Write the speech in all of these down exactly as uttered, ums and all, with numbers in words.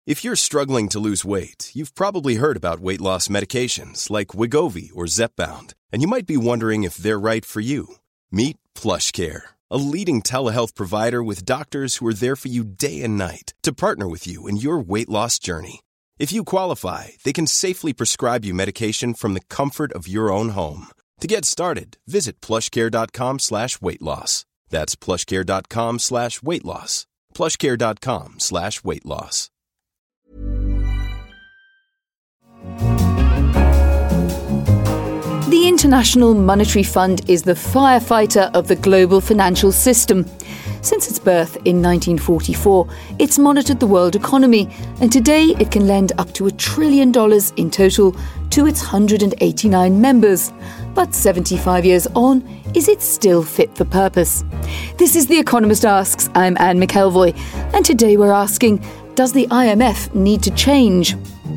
If you're struggling to lose weight, you've probably heard about weight loss medications like Wegovy or Zepbound, and you might be wondering if they're right for you. Meet PlushCare, a leading telehealth provider with doctors who are there for you day and night to partner with you in your weight loss journey. If you qualify, they can safely prescribe you medication from the comfort of your own home. To get started, visit plushcare.com slash weight loss. That's plushcare.com slash weight loss. plushcare.com slash weight loss. The International Monetary Fund is the firefighter of the global financial system. Since its birth in nineteen forty-four, it's monitored the world economy, and today it can lend up to a trillion dollars in total to its one hundred eighty-nine members. But seventy-five years on, is it still fit for purpose? This is The Economist Asks. I'm Anne McElvoy, and today we're asking, does the I M F need to change?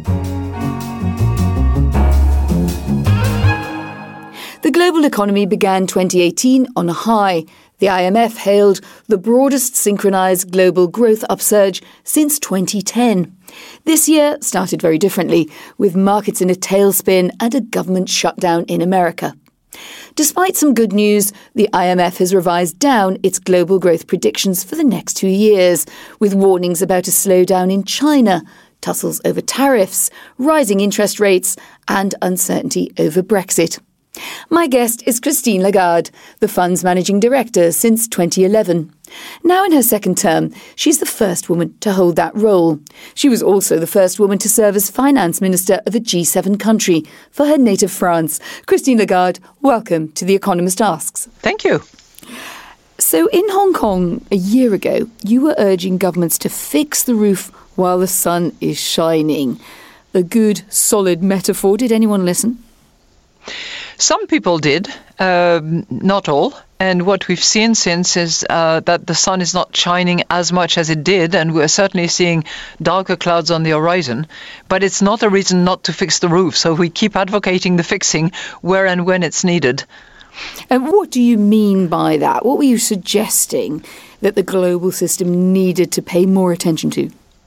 The global economy began twenty eighteen on a high. The I M F hailed the broadest synchronised global growth upsurge since twenty ten. This year started very differently, with markets in a tailspin and a government shutdown in America. Despite some good news, the I M F has revised down its global growth predictions for the next two years, with warnings about a slowdown in China, tussles over tariffs, rising interest rates, and uncertainty over Brexit. My guest is Christine Lagarde, the fund's managing director since twenty eleven. Now in her second term, she's the first woman to hold that role. She was also the first woman to serve as finance minister of a G seven country for her native France. Christine Lagarde, welcome to The Economist Asks. Thank you. So in Hong Kong a year ago, you were urging governments to fix the roof while the sun is shining. A good, solid metaphor. Did anyone listen? Some people did, um, not all. And what we've seen since is uh, that the sun is not shining as much as it did, and we're certainly seeing darker clouds on the horizon. But it's not a reason not to fix the roof, so we keep advocating the fixing where and when it's needed. And what do you mean by that? What were you suggesting that the global system needed to pay more attention to?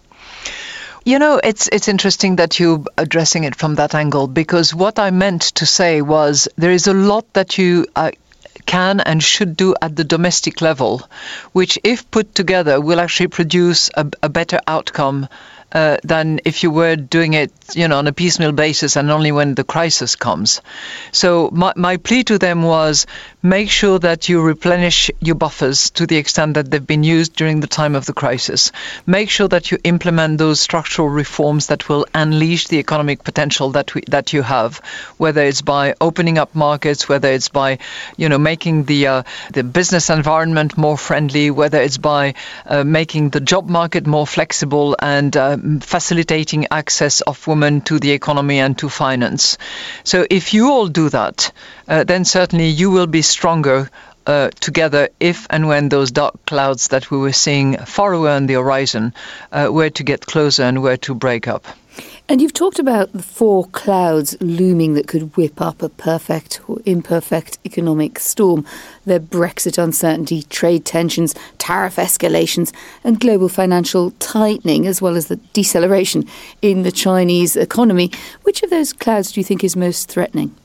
You know, it's it's interesting that you're addressing it from that angle, because what I meant to say was there is a lot that you uh, can and should do at the domestic level, which if put together will actually produce a, a better outcome uh, than if you were doing it, you know, on a piecemeal basis and only when the crisis comes. So my, my plea to them was make sure that you replenish your buffers to the extent that they've been used during the time of the crisis. Make sure that you implement those structural reforms that will unleash the economic potential that we, that you have, whether it's by opening up markets, whether it's by, you know, making the uh, the business environment more friendly, whether it's by uh, making the job market more flexible and uh, facilitating access of women to the economy and to finance. So if you all do that, uh, then certainly you will be stronger uh, together if and when those dark clouds that we were seeing far away on the horizon uh, were to get closer and were to break up. And you've talked about the four clouds looming that could whip up a perfect or imperfect economic storm. They're Brexit uncertainty, trade tensions, tariff escalations, and global financial tightening, as well as the deceleration in the Chinese economy. Which of those clouds do you think is most threatening?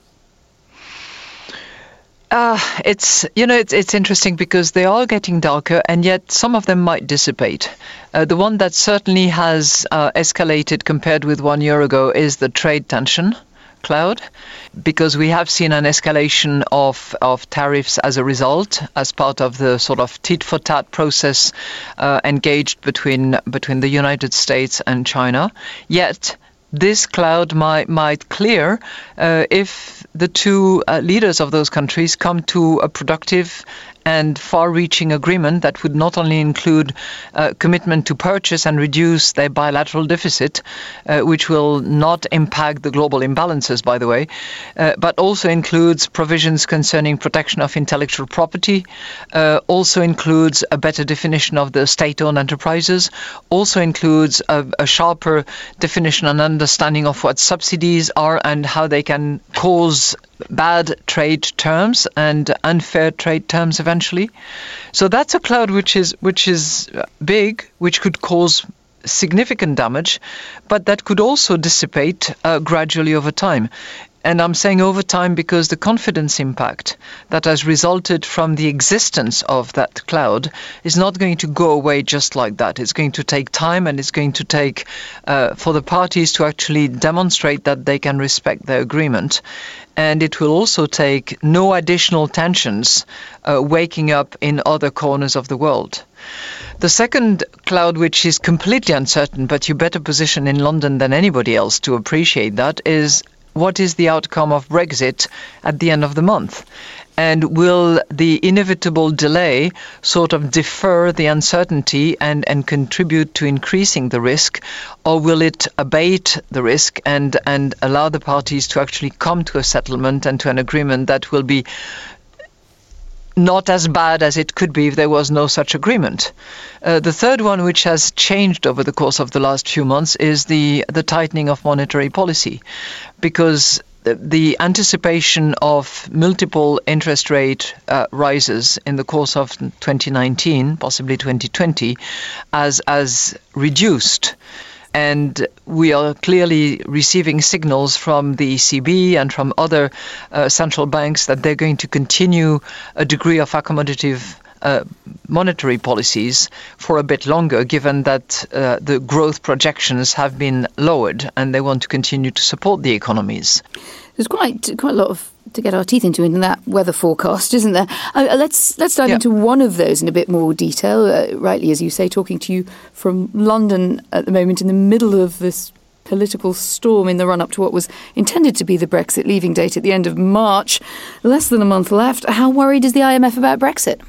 Uh, it's, you know, it's, it's interesting because they are getting darker, and yet some of them might dissipate. Uh, the one that certainly has uh, escalated compared with one year ago is the trade tension cloud, because we have seen an escalation of, of tariffs as a result, as part of the sort of tit-for-tat process uh, engaged between between the United States and China. Yet this cloud might might clear uh, if the two uh, leaders of those countries come to a productive and far-reaching agreement that would not only include uh, commitment to purchase and reduce their bilateral deficit, uh, which will not impact the global imbalances, by the way, uh, but also includes provisions concerning protection of intellectual property, uh, also includes a better definition of the state-owned enterprises, also includes a, a sharper definition and understanding of what subsidies are and how they can cause bad trade terms and unfair trade terms eventually. So that's a cloud which is which is big, which could cause significant damage, but that could also dissipate uh, gradually over time. And I'm saying over time because the confidence impact that has resulted from the existence of that cloud is not going to go away just like that. It's going to take time, and it's going to take uh, for the parties to actually demonstrate that they can respect their agreement. And it will also take no additional tensions uh, waking up in other corners of the world. The second cloud, which is completely uncertain, but you're better positioned in London than anybody else to appreciate that, is what is the outcome of Brexit at the end of the month? And will the inevitable delay sort of defer the uncertainty and, and contribute to increasing the risk, or will it abate the risk and, and allow the parties to actually come to a settlement and to an agreement that will be not as bad as it could be if there was no such agreement? Uh, the third one, which has changed over the course of the last few months, is the, the tightening of monetary policy, because the, the anticipation of multiple interest rate uh, rises in the course of twenty nineteen, possibly twenty twenty, as, as reduced. And we are clearly receiving signals from the E C B and from other uh, central banks that they're going to continue a degree of accommodative uh, monetary policies for a bit longer, given that uh, the growth projections have been lowered and they want to continue to support the economies. There's quite quite a lot of to get our teeth into in that weather forecast, isn't there? Uh, let's let's dive yeah. into one of those in a bit more detail. Uh, rightly, as you say, talking to you from London at the moment in the middle of this political storm in the run-up to what was intended to be the Brexit leaving date at the end of March. Less than a month left. How worried is the I M F about Brexit?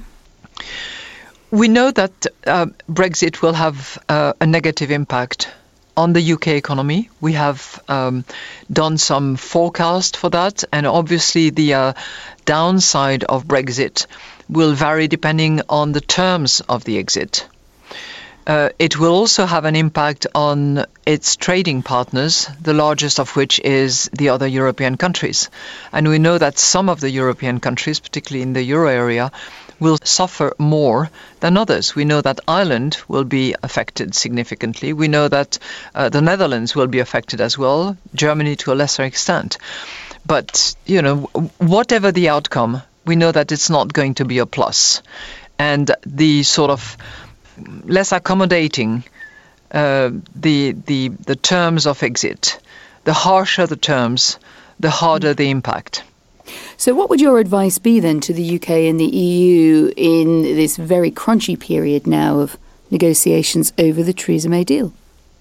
We know that uh, Brexit will have uh, a negative impact on the U K economy. We have um, done some forecast for that, and obviously the uh, downside of Brexit will vary depending on the terms of the exit. Uh, it will also have an impact on its trading partners, the largest of which is the other European countries. And we know that some of the European countries, particularly in the euro area, will suffer more than others. We know that Ireland will be affected significantly. We know that uh, the Netherlands will be affected as well, Germany to a lesser extent. But, you know, whatever the outcome, we know that it's not going to be a plus. And the sort of less accommodating uh, the, the, the terms of exit, the harsher the terms, the harder the impact. So what would your advice be then to the U K and the E U in this very crunchy period now of negotiations over the Theresa May deal?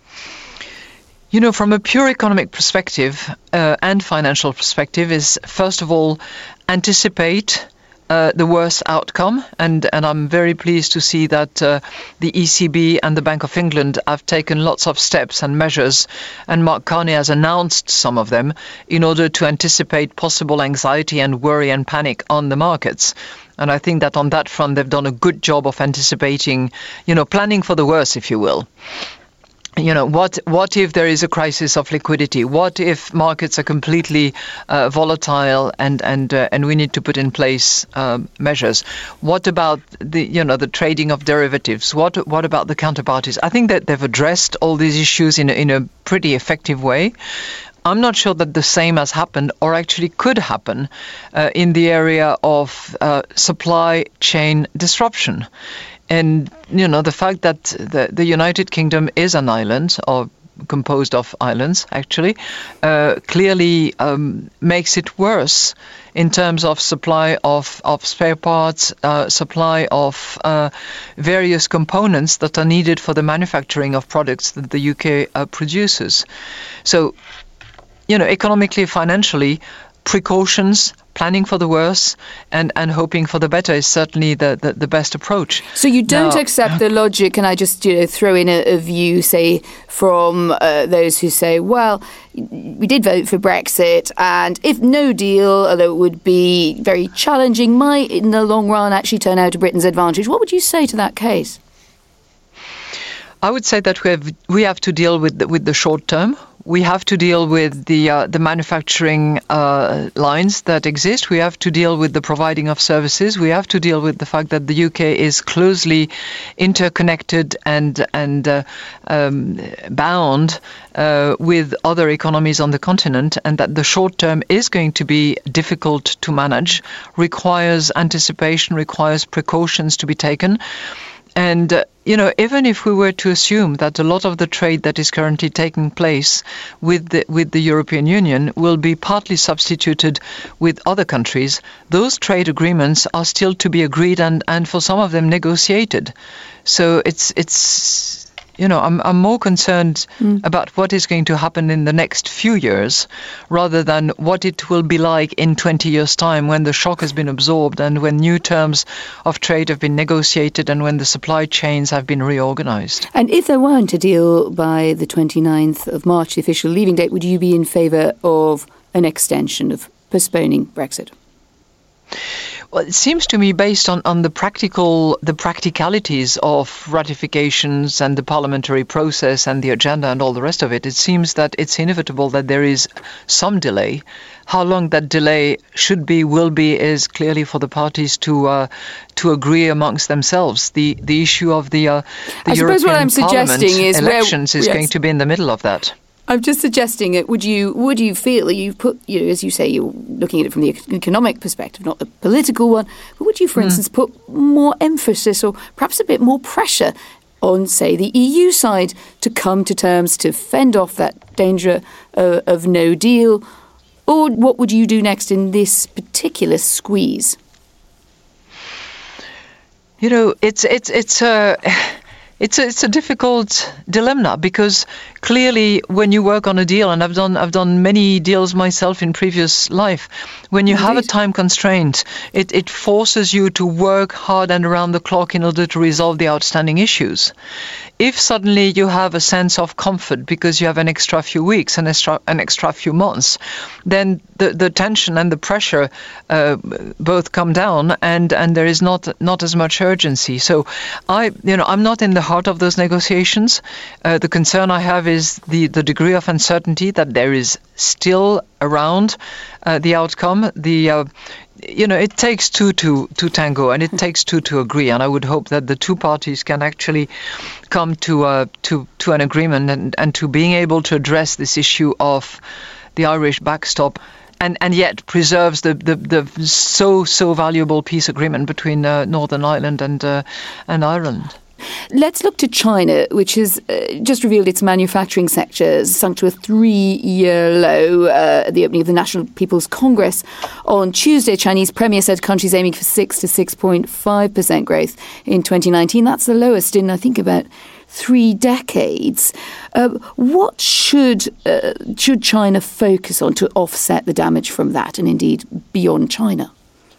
You know, from a pure economic perspective uh, and financial perspective is, first of all, anticipate uh, the worst outcome. And, and I'm very pleased to see that uh, the E C B and the Bank of England have taken lots of steps and measures, and Mark Carney has announced some of them in order to anticipate possible anxiety and worry and panic on the markets. And I think that on that front, they've done a good job of anticipating, you know, planning for the worst, if you will. You know, what what if there is a crisis of liquidity? What if markets are completely uh, volatile and and uh, and we need to put in place uh, measures? What about the you know the trading of derivatives? What what about the counterparties? I think that they've addressed all these issues in a, in a pretty effective way. I'm not sure that the same has happened or actually could happen uh, in the area of uh, supply chain disruption. And, you know, the fact that the, the United Kingdom is an island, or composed of islands, actually, uh, clearly um, makes it worse in terms of supply of, of spare parts, uh, supply of uh, various components that are needed for the manufacturing of products that the U K uh, produces. So, you know, economically, financially, precautions, planning for the worst and, and hoping for the better is certainly the, the, the best approach. So you don't now, accept the logic, and I just you know throw in a, a view, say, from uh, those who say, well, we did vote for Brexit, and if no deal, although it would be very challenging, might in the long run actually turn out to Britain's advantage. What would you say to that case? I would say that we have we have to deal with the, with the short term. we have to deal with the uh, the manufacturing uh, lines that exist. We have to deal with the providing of services. We have to deal with the fact that the U K is closely interconnected and and uh, um, bound uh, with other economies on the continent, and that the short term is going to be difficult to manage, requires anticipation, requires precautions to be taken. And, uh, you know, even if we were to assume that a lot of the trade that is currently taking place with the, with the European Union will be partly substituted with other countries, those trade agreements are still to be agreed and, and for some of them negotiated. So it's it's. You know, I'm I'm more concerned mm. about what is going to happen in the next few years rather than what it will be like in twenty years' time when the shock has been absorbed and when new terms of trade have been negotiated and when the supply chains have been reorganized. And if there weren't a deal by the twenty-ninth of March, the official leaving date, would you be in favour of an extension of postponing Brexit? Well, it seems to me, based on, on the practical, the practicalities of ratifications and the parliamentary process and the agenda and all the rest of it, it seems that it's inevitable that there is some delay. How long that delay should be, will be, is clearly for the parties to uh, to agree amongst themselves. The the issue of the uh, the I European what I'm Parliament is elections where, is yes. going to be in the middle of that. I'm just suggesting it. Would you would you feel that you put, you know, as you say, you're looking at it from the economic perspective, not the political one, but would you, for mm. instance, put more emphasis or perhaps a bit more pressure on, say, the E U side to come to terms to fend off that danger uh, of no deal? Or what would you do next in this particular squeeze? You know, it's it's it's a. Uh... It's a, it's a difficult dilemma because clearly when you work on a deal, and I've done I've done many deals myself in previous life, when you Indeed. have a time constraint, it, it forces you to work hard and around the clock in order to resolve the outstanding issues. If suddenly you have a sense of comfort because you have an extra few weeks, an extra an extra few months, then the, the tension and the pressure uh, both come down, and, and there is not not as much urgency. So I you know I'm not in the heart of those negotiations. Uh, the concern I have is the, the degree of uncertainty that there is still around uh, the outcome. The uh, you know, it takes two to, to tango, and it takes two to agree. And I would hope that the two parties can actually come to uh, to to an agreement and, and to being able to address this issue of the Irish backstop, and, and yet preserves the, the, the so so valuable peace agreement between uh, Northern Ireland and uh, and Ireland. Let's look to China, which has uh, just revealed its manufacturing sector sunk to a three-year low uh, at the opening of the National People's Congress on Tuesday. Chinese Premier said country's aiming for six to six point five percent growth in twenty nineteen. That's the lowest in, I think, about three decades. Uh, what should uh, should China focus on to offset the damage from that, and indeed beyond China?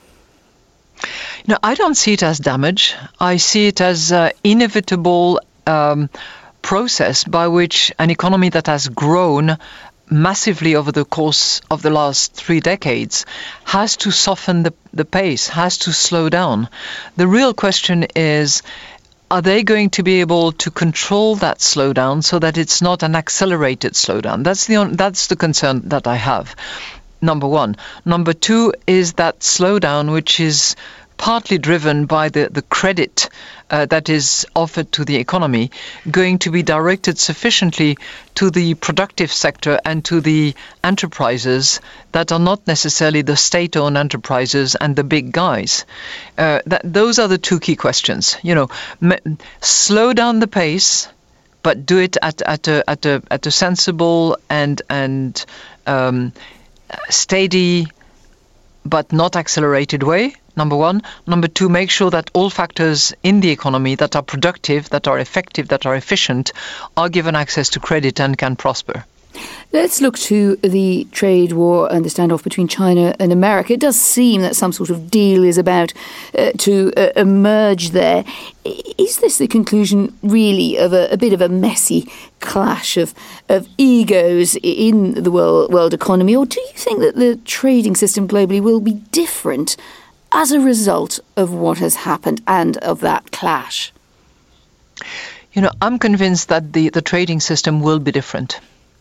No, I don't see it as damage. I see it as an inevitable um, process by which an economy that has grown massively over the course of the last three decades has to soften the, the pace, has to slow down. The real question is, are they going to be able to control that slowdown so that it's not an accelerated slowdown? That's the on, that's the concern that I have. Number one. Number two is that slowdown, which is partly driven by the, the credit uh, that is offered to the economy, going to be directed sufficiently to the productive sector and to the enterprises that are not necessarily the state-owned enterprises and the big guys. Uh, that, those are the two key questions. You know, m- slow down the pace, but do it at, at, a, at, a, at a sensible and, and um, steady but not accelerated way, number one. Number two, make sure that all factors in the economy that are productive, that are effective, that are efficient, are given access to credit and can prosper. Let's look to the trade war and the standoff between China and America. It does seem that some sort of deal is about uh, to uh, emerge there. Is this the conclusion, really, of a, a bit of a messy clash of, of egos in the world, world economy? Or do you think that the trading system globally will be different as a result of what has happened and of that clash? You know, I'm convinced that the, the trading system will be different.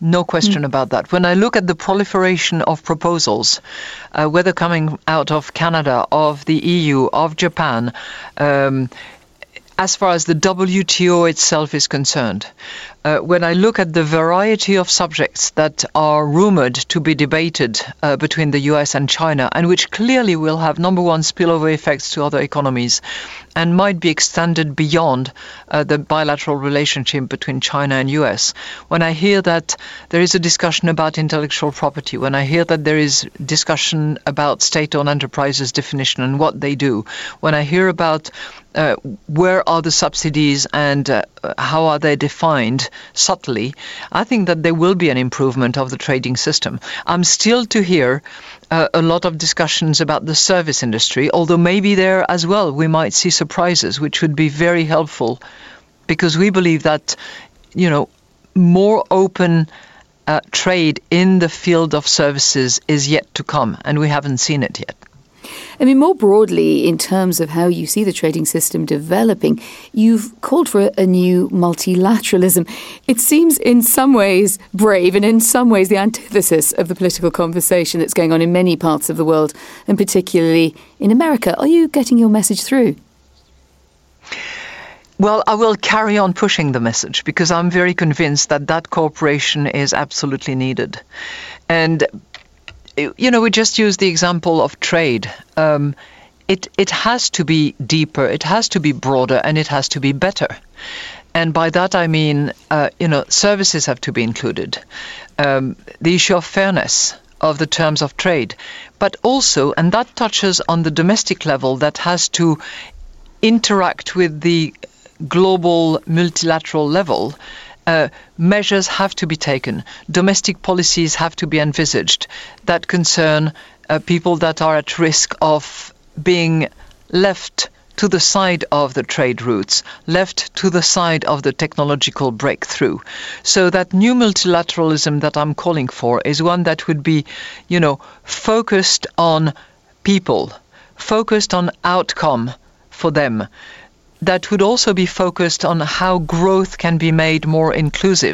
No question mm. about that. When I look at the proliferation of proposals, uh, whether coming out of Canada, of the E U, of Japan, um, as far as the W T O itself is concerned, uh, when I look at the variety of subjects that are rumored to be debated uh, between the U S and China, and which clearly will have, number one, spillover effects to other economies, and might be extended beyond uh, the bilateral relationship between China and U S. When I hear that there is a discussion about intellectual property, when I hear that there is discussion about state-owned enterprises definition and what they do, when I hear about uh, where are the subsidies and uh, how are they defined subtly, I think that there will be an improvement of the trading system. I'm still to hear Uh, a lot of discussions about the service industry, although maybe there as well we might see surprises, which would be very helpful, because we believe that, you know, more open uh, trade in the field of services is yet to come, and we haven't seen it yet. I mean, more broadly, in terms of how you see the trading system developing, you've called for a, a new multilateralism. It seems in some ways brave and in some ways the antithesis of the political conversation that's going on in many parts of the world, and particularly in America. Are you getting your message through? Well, I will carry on pushing the message, because I'm very convinced that that cooperation is absolutely needed. And you know, we just use the example of trade. Um, it it has to be deeper, it has to be broader, and it has to be better. And by that I mean, uh, you know, services have to be included. Um, the issue of fairness of the terms of trade, but also, and that touches on the domestic level, that has to interact with the global multilateral level. Uh, measures have to be taken. Domestic policies have to be envisaged that concern uh, people that are at risk of being left to the side of the trade routes, left to the side of the technological breakthrough. So that new multilateralism that I'm calling for is one that would be, you know, focused on people, focused on outcome for them, that would also be focused on how growth can be made more inclusive,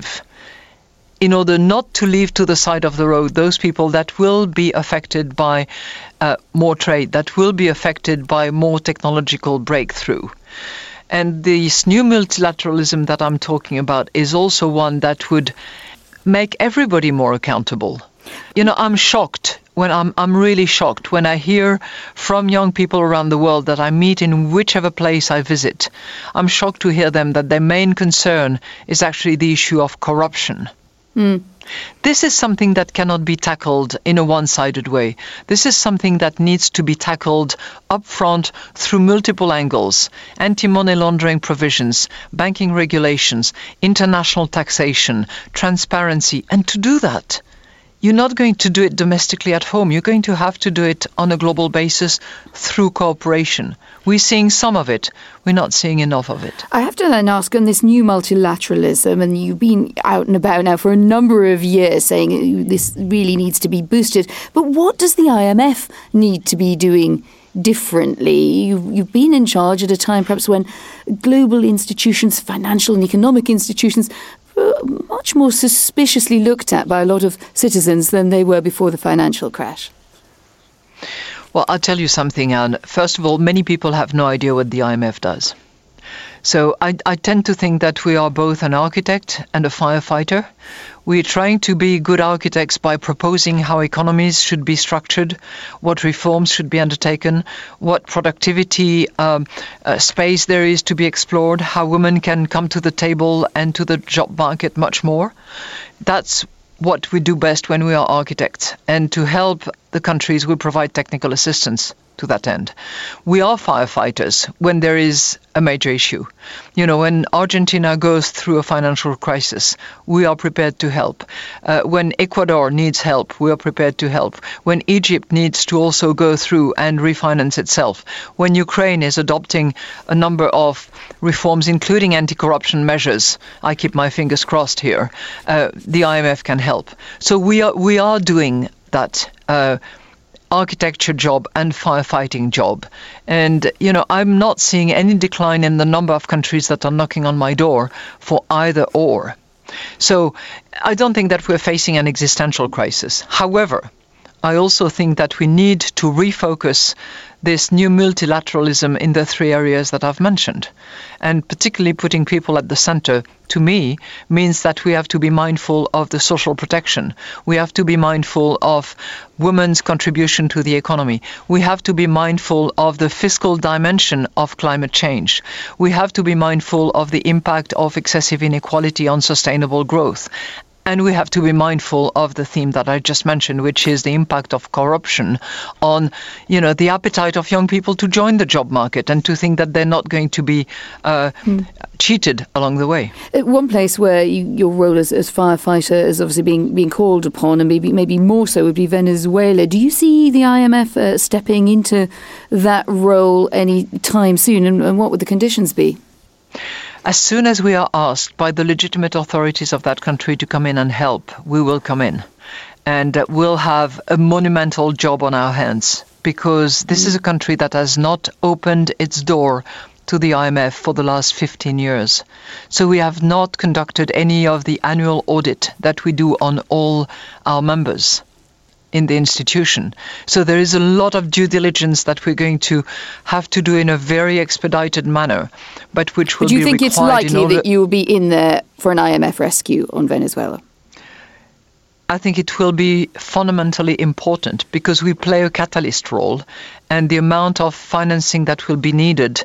in order not to leave to the side of the road those people that will be affected by uh, more trade, that will be affected by more technological breakthrough. And this new multilateralism that I'm talking about is also one that would make everybody more accountable. You know, I'm shocked when I'm I'm really shocked when I hear from young people around the world that I meet in whichever place I visit. I'm shocked to hear them that their main concern is actually the issue of corruption. Mm. This is something that cannot be tackled in a one-sided way. This is something that needs to be tackled upfront through multiple angles: anti-money laundering provisions, banking regulations, international taxation, transparency. And to do that, you're not going to do it domestically at home. You're going to have to do it on a global basis through cooperation. We're seeing some of it. We're not seeing enough of it. I have to then ask on this new multilateralism, and you've been out and about now for a number of years saying this really needs to be boosted. But what does the I M F need to be doing differently? You've, you've been in charge at a time perhaps when global institutions, financial and economic institutions, much more suspiciously looked at by a lot of citizens than they were before the financial crash. Well, I'll tell you something, Anne. First of all, many people have no idea what the I M F does. So I, I tend to think that we are both an architect and a firefighter. We're trying to be good architects by proposing how economies should be structured, what reforms should be undertaken, what productivity um, uh, space there is to be explored, how women can come to the table and to the job market much more. That's what we do best when we are architects. And to help the countries, we provide technical assistance to that end. We are firefighters when there is a major issue. You know, when Argentina goes through a financial crisis, we are prepared to help. Uh, when Ecuador needs help, we are prepared to help. When Egypt needs to also go through and refinance itself. When Ukraine is adopting a number of reforms, including anti-corruption measures, I keep my fingers crossed here, uh, the I M F can help. So we are, we are doing that uh, architecture job and firefighting job. And, you know, I'm not seeing any decline in the number of countries that are knocking on my door for either or. So I don't think that we're facing an existential crisis. However, I also think that we need to refocus this new multilateralism in the three areas that I've mentioned. And particularly putting people at the center, to me, means that we have to be mindful of the social protection. We have to be mindful of women's contribution to the economy. We have to be mindful of the fiscal dimension of climate change. We have to be mindful of the impact of excessive inequality on sustainable growth. And we have to be mindful of the theme that I just mentioned, which is the impact of corruption on, you know, the appetite of young people to join the job market and to think that they're not going to be uh, hmm. cheated along the way. One place where you, your role as, as firefighter is obviously being being called upon, and maybe maybe more so, would be Venezuela. Do you see the I M F uh, stepping into that role any time soon, and, and what would the conditions be? As soon as we are asked by the legitimate authorities of that country to come in and help, we will come in. And uh, we'll have a monumental job on our hands, because this mm. is a country that has not opened its door to the I M F for the last fifteen years. So we have not conducted any of the annual audit that we do on all our members in the institution. So there is a lot of due diligence that we're going to have to do in a very expedited manner, but which will be required. Do you think it's likely that you will be in there for an I M F rescue on Venezuela? I think it will be fundamentally important, because we play a catalyst role, and the amount of financing that will be needed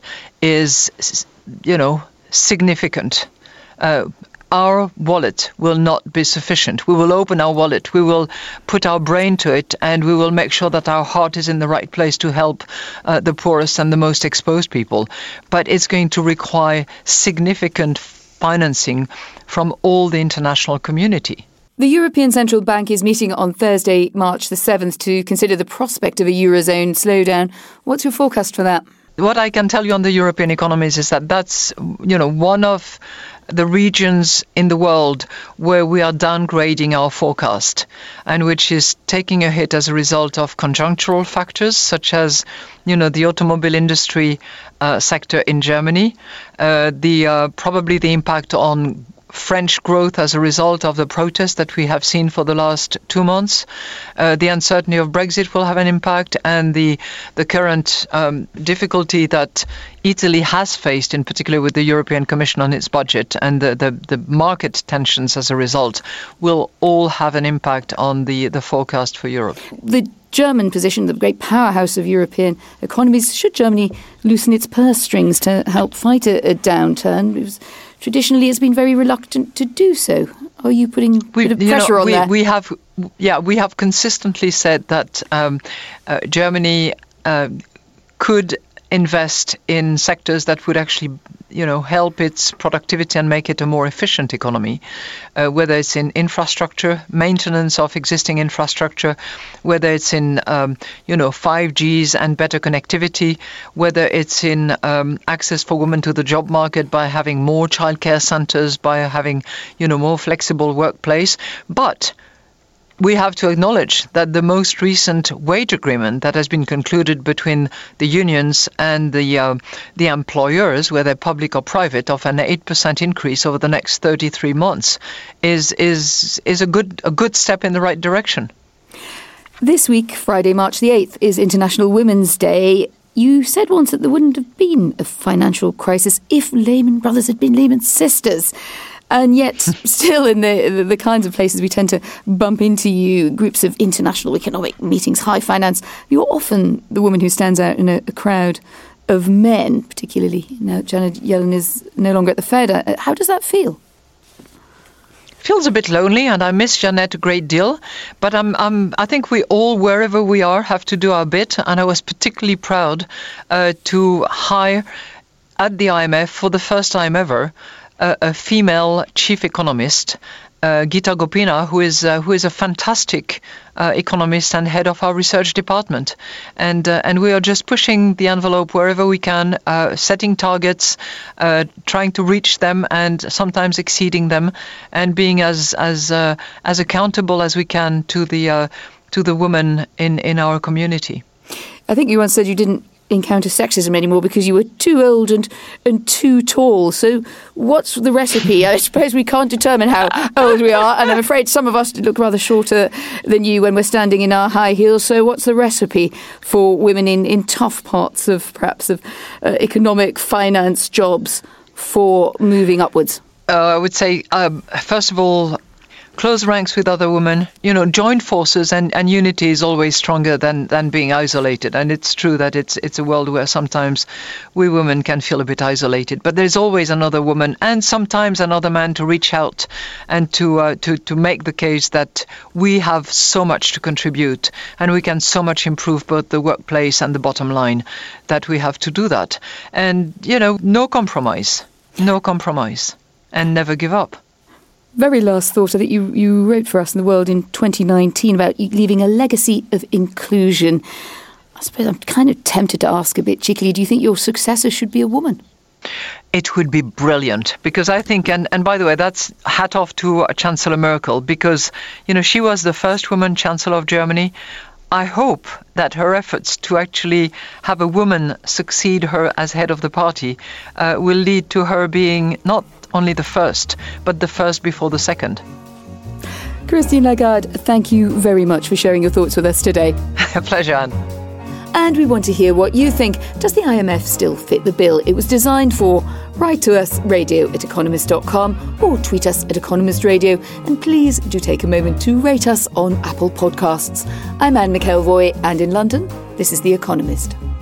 is, you know, significant. Uh, Our wallet will not be sufficient. We will open our wallet, we will put our brain to it, and we will make sure that our heart is in the right place to help uh, the poorest and the most exposed people. But it's going to require significant financing from all the international community. The European Central Bank is meeting on Thursday, March the seventh, to consider the prospect of a Eurozone slowdown. What's your forecast for that? What I can tell you on the European economies is that that's, you know, one of the regions in the world where we are downgrading our forecast, and which is taking a hit as a result of conjunctural factors such as, you know, the automobile industry uh, sector in Germany, uh, the uh, probably the impact on French growth as a result of the protests that we have seen for the last two months. Uh, the uncertainty of Brexit will have an impact, and the the current um, difficulty that Italy has faced, in particular with the European Commission on its budget, and the, the, the market tensions as a result, will all have an impact on the, the forecast for Europe. The German position, the great powerhouse of European economies, should Germany loosen its purse strings to help fight a, a downturn? Because traditionally it's been very reluctant to do so. Are you putting a we, bit of pressure know, on we, that? We have, yeah, we have consistently said that um, uh, Germany uh, could invest in sectors that would actually, you know, help its productivity and make it a more efficient economy, uh, whether it's in infrastructure, maintenance of existing infrastructure, whether it's in, um, you know, five Gs and better connectivity, whether it's in um, access for women to the job market by having more childcare centers, by having, you know, more flexible workplace. But we have to acknowledge that the most recent wage agreement that has been concluded between the unions and the uh, the employers, whether public or private, of an eight percent increase over the next thirty-three months is is is a good a good step in the right direction. This week, Friday, March the eighth, is International Women's Day. You said once that there wouldn't have been a financial crisis if Lehman Brothers had been Lehman Sisters. And yet, still in the, the the kinds of places we tend to bump into you, groups of international economic meetings, high finance, you're often the woman who stands out in a, a crowd of men, particularly now Janet Yellen is no longer at the Fed. Uh, how does that feel? Feels a bit lonely, and I miss Janet a great deal. But I'm, I'm, I think we all, wherever we are, have to do our bit. And I was particularly proud uh, to hire at the I M F for the first time ever a, a female chief economist, uh, Geeta Gopinath, who is uh, who is a fantastic uh, economist and head of our research department, and uh, and we are just pushing the envelope wherever we can, uh, setting targets, uh, trying to reach them, and sometimes exceeding them, and being as as uh, as accountable as we can to the uh, to the women in in our community. I think you once said you didn't encounter sexism anymore because you were too old and, and too tall. So what's the recipe? I suppose we can't determine how old we are, and I'm afraid some of us look rather shorter than you when we're standing in our high heels. So what's the recipe for women in, in tough parts of perhaps of uh, economic finance jobs for moving upwards? Uh, I would say, um, first of all, close ranks with other women, you know, join forces, and, and unity is always stronger than, than being isolated. And it's true that it's it's a world where sometimes we women can feel a bit isolated. But there's always another woman and sometimes another man to reach out and to, uh, to, to make the case that we have so much to contribute and we can so much improve both the workplace and the bottom line that we have to do that. And, you know, no compromise, no compromise, and never give up. Very last thought, I think you, you wrote for us in The World in twenty nineteen about leaving a legacy of inclusion. I suppose I'm kind of tempted to ask a bit cheekily, do you think your successor should be a woman? It would be brilliant, because I think, and, and by the way, that's hat off to Chancellor Merkel, because, you know, she was the first woman Chancellor of Germany. I hope that her efforts to actually have a woman succeed her as head of the party uh, will lead to her being not only the first, but the first before the second. Christine Lagarde, thank you very much for sharing your thoughts with us today. A pleasure, Anne. And we want to hear what you think. Does the I M F still fit the bill it was designed for? Write to us, radio at economist dot com, or tweet us at Economist Radio. And please do take a moment to rate us on Apple Podcasts. I'm Anne McElvoy, and in London, this is The Economist.